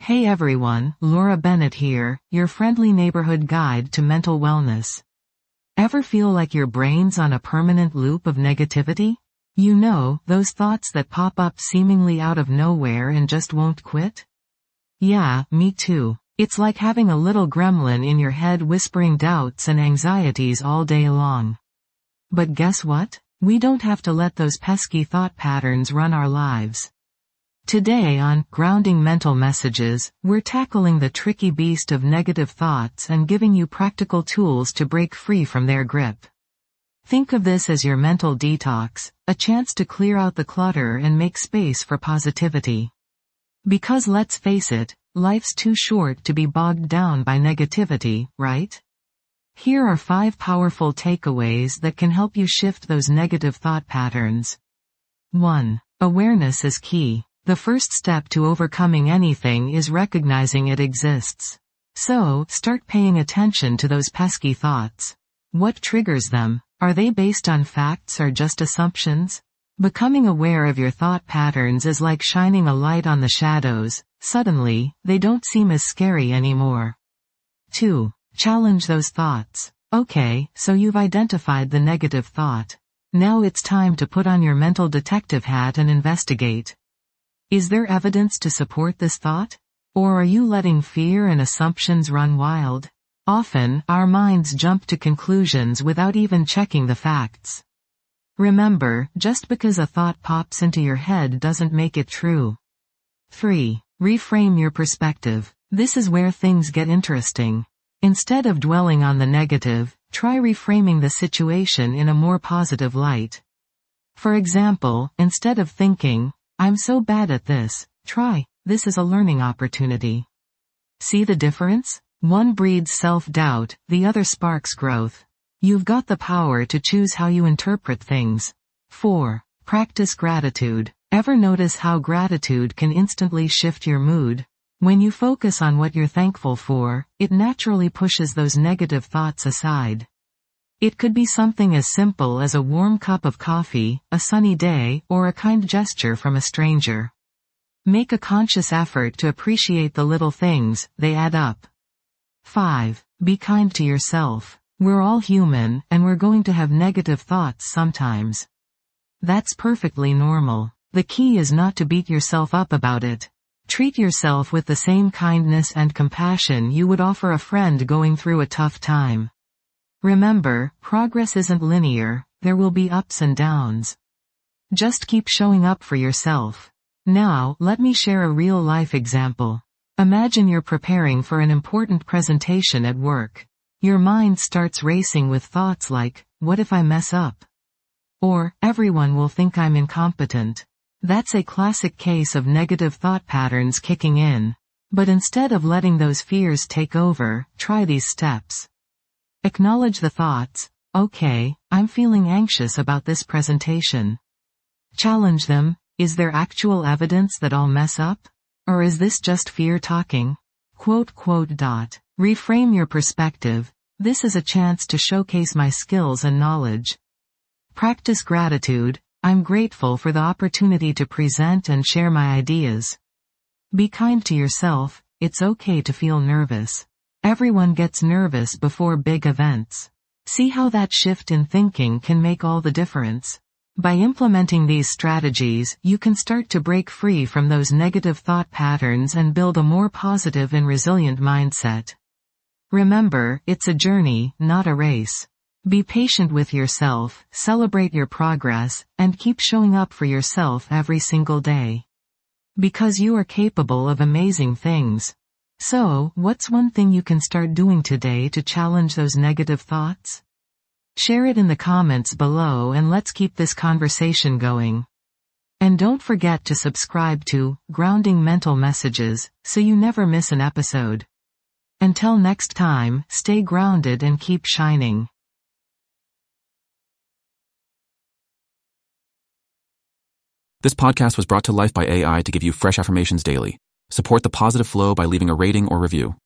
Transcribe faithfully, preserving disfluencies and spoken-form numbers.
Hey everyone, Laura Bennett here, your friendly neighborhood guide to mental wellness. Ever feel like your brain's on a permanent loop of negativity? You know, those thoughts that pop up seemingly out of nowhere and just won't quit? Yeah, me too. It's like having a little gremlin in your head whispering doubts and anxieties all day long. But guess what? We don't have to let those pesky thought patterns run our lives. Today on Grounding Mental Messages, we're tackling the tricky beast of negative thoughts and giving you practical tools to break free from their grip. Think of this as your mental detox, a chance to clear out the clutter and make space for positivity. Because let's face it, life's too short to be bogged down by negativity, right? Here are five powerful takeaways that can help you shift those negative thought patterns. one. Awareness is key. The first step to overcoming anything is recognizing it exists. So, start paying attention to those pesky thoughts. What triggers them? Are they based on facts or just assumptions? Becoming aware of your thought patterns is like shining a light on the shadows. Suddenly, they don't seem as scary anymore. two. Challenge those thoughts. Okay, so you've identified the negative thought. Now it's time to put on your mental detective hat and investigate. Is there evidence to support this thought? Or are you letting fear and assumptions run wild? Often, our minds jump to conclusions without even checking the facts. Remember, just because a thought pops into your head doesn't make it true. three. Reframe your perspective. This is where things get interesting. Instead of dwelling on the negative, try reframing the situation in a more positive light. For example, instead of thinking, "I'm so bad at this," try, "This is a learning opportunity." See the difference? One breeds self-doubt, the other sparks growth. You've got the power to choose how you interpret things. four. Practice gratitude. Ever notice how gratitude can instantly shift your mood? When you focus on what you're thankful for, it naturally pushes those negative thoughts aside. It could be something as simple as a warm cup of coffee, a sunny day, or a kind gesture from a stranger. Make a conscious effort to appreciate the little things, they add up. five. Be kind to yourself. We're all human, and we're going to have negative thoughts sometimes. That's perfectly normal. The key is not to beat yourself up about it. Treat yourself with the same kindness and compassion you would offer a friend going through a tough time. Remember, progress isn't linear, there will be ups and downs. Just keep showing up for yourself. Now, let me share a real-life example. Imagine you're preparing for an important presentation at work. Your mind starts racing with thoughts like, "What if I mess up?" Or, "Everyone will think I'm incompetent." That's a classic case of negative thought patterns kicking in. But instead of letting those fears take over, try these steps. Acknowledge the thoughts. Okay, I'm feeling anxious about this presentation. Challenge them. Is there actual evidence that I'll mess up? Or is this just fear talking? Quote, quote, dot. Reframe your perspective. This is a chance to showcase my skills and knowledge. Practice gratitude. I'm grateful for the opportunity to present and share my ideas. Be kind to yourself. It's okay to feel nervous. Everyone gets nervous before big events. See how that shift in thinking can make all the difference. By implementing these strategies, you can start to break free from those negative thought patterns and build a more positive and resilient mindset. Remember, it's a journey, not a race. Be patient with yourself, celebrate your progress, and keep showing up for yourself every single day. Because you are capable of amazing things. So, what's one thing you can start doing today to challenge those negative thoughts? Share it in the comments below and let's keep this conversation going. And don't forget to subscribe to Grounding Mental Messages, so you never miss an episode. Until next time, stay grounded and keep shining. This podcast was brought to life by A I to give you fresh affirmations daily. Support the positive flow by leaving a rating or review.